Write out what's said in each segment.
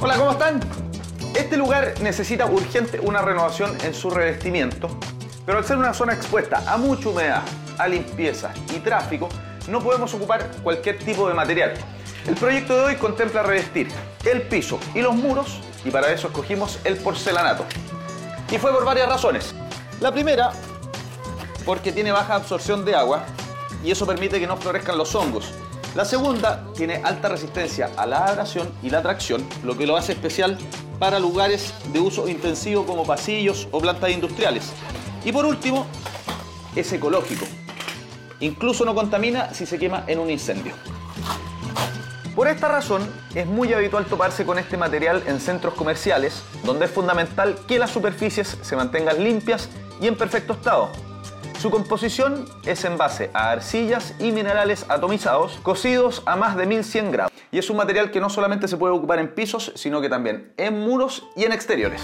Hola, ¿cómo están? Este lugar necesita urgente una renovación en su revestimiento, pero al ser una zona expuesta a mucha humedad, a limpieza y tráfico, no podemos ocupar cualquier tipo de material. El proyecto de hoy contempla revestir el piso y los muros, y para eso escogimos el porcelanato. Y fue por varias razones. La primera, porque tiene baja absorción de agua y eso permite que no florezcan los hongos. La segunda, tiene alta resistencia a la abrasión y la tracción, lo que lo hace especial para lugares de uso intensivo como pasillos o plantas industriales. Y por último, es ecológico. Incluso no contamina si se quema en un incendio. Por esta razón, es muy habitual toparse con este material en centros comerciales, donde es fundamental que las superficies se mantengan limpias y en perfecto estado. Su composición es en base a arcillas y minerales atomizados, cocidos a más de 1100 grados. Y es un material que no solamente se puede ocupar en pisos, sino que también en muros y en exteriores.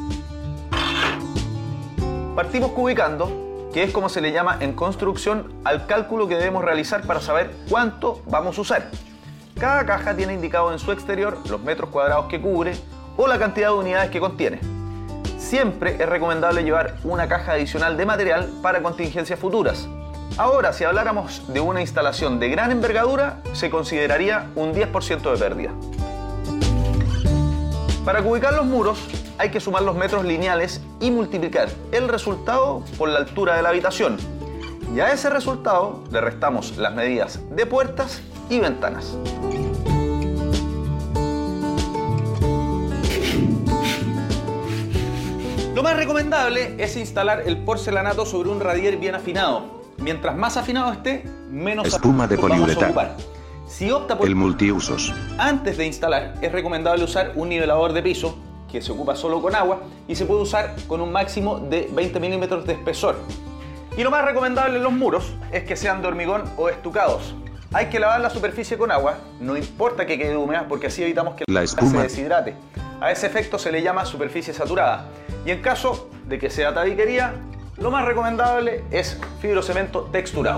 Partimos cubicando, que es como se le llama en construcción al cálculo que debemos realizar para saber cuánto vamos a usar. Cada caja tiene indicado en su exterior los metros cuadrados que cubre o la cantidad de unidades que contiene. Siempre es recomendable llevar una caja adicional de material para contingencias futuras. Ahora, si habláramos de una instalación de gran envergadura, se consideraría un 10% de pérdida. Para cubicar los muros, hay que sumar los metros lineales y multiplicar el resultado por la altura de la habitación. Y a ese resultado le restamos las medidas de puertas y ventanas. Lo más recomendable es instalar el porcelanato sobre un radier bien afinado. Mientras más afinado esté, menos espuma de poliuretano. Vamos a ocupar. Si opta por el multiusos, antes de instalar, es recomendable usar un nivelador de piso que se ocupa solo con agua y se puede usar con un máximo de 20 milímetros de espesor. Y lo más recomendable en los muros es que sean de hormigón o estucados. Hay que lavar la superficie con agua, no importa que quede húmeda, porque así evitamos que la espuma se deshidrate. A ese efecto se le llama superficie saturada. Y en caso de que sea tabiquería, lo más recomendable es fibrocemento texturado.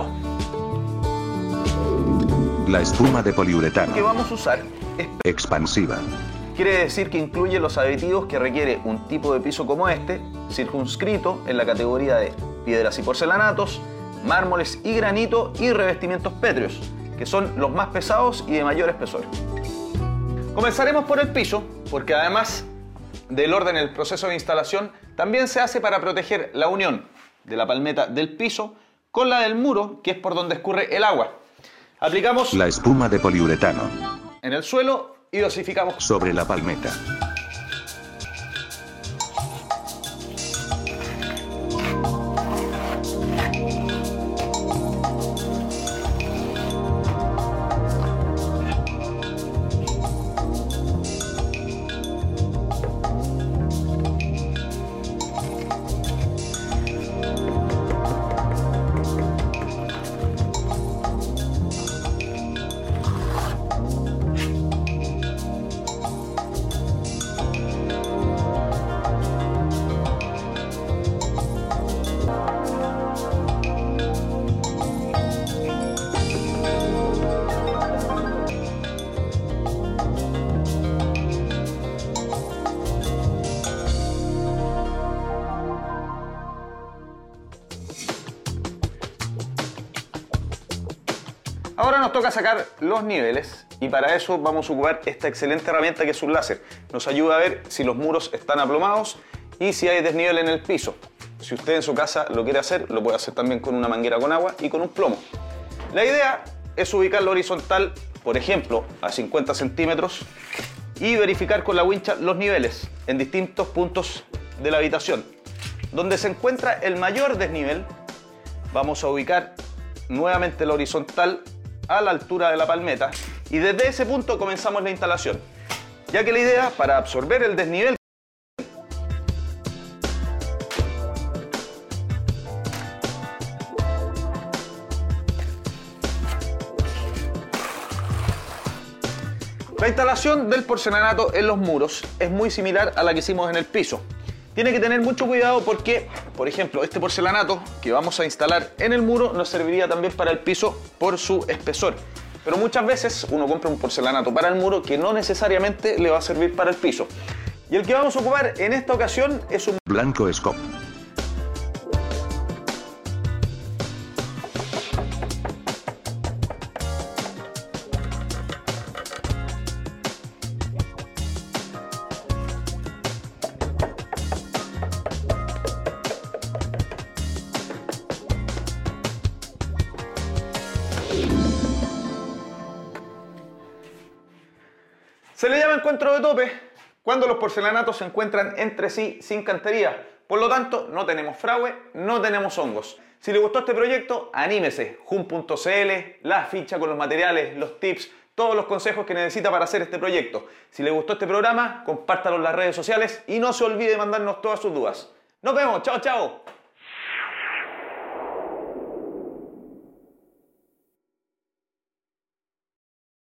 La espuma de poliuretano que vamos a usar es expansiva. Quiere decir que incluye los aditivos que requiere un tipo de piso como este, circunscrito en la categoría de piedras y porcelanatos, mármoles y granito y revestimientos pétreos, que son los más pesados y de mayor espesor. Comenzaremos por el piso, porque además del orden en el proceso de instalación, también se hace para proteger la unión de la palmeta del piso con la del muro, que es por donde escurre el agua. Aplicamos la espuma de poliuretano en el suelo y dosificamos sobre la palmeta. Ahora nos toca sacar los niveles y para eso vamos a ocupar esta excelente herramienta que es un láser. Nos ayuda a ver si los muros están aplomados y si hay desnivel en el piso. Si usted en su casa lo quiere hacer, lo puede hacer también con una manguera con agua y con un plomo. La idea es ubicarlo horizontal, por ejemplo, a 50 centímetros y verificar con la wincha los niveles en distintos puntos de la habitación. Donde se encuentra el mayor desnivel, vamos a ubicar nuevamente la horizontal a la altura de la palmeta y desde ese punto comenzamos la instalación, ya que la idea para absorber el desnivel la instalación del porcelanato en los muros es muy similar a la que hicimos en el piso. Tiene que tener mucho cuidado porque, por ejemplo, este porcelanato que vamos a instalar en el muro nos serviría también para el piso por su espesor. Pero muchas veces uno compra un porcelanato para el muro que no necesariamente le va a servir para el piso. Y el que vamos a ocupar en esta ocasión es un Blanco Scope. Se le llama encuentro de tope cuando los porcelanatos se encuentran entre sí sin cantería. Por lo tanto, no tenemos fragüe, no tenemos hongos. Si le gustó este proyecto, anímese. Jun.cl, la ficha con los materiales, los tips, todos los consejos que necesita para hacer este proyecto. Si le gustó este programa, compártalo en las redes sociales y no se olvide de mandarnos todas sus dudas. Nos vemos, chao, chao.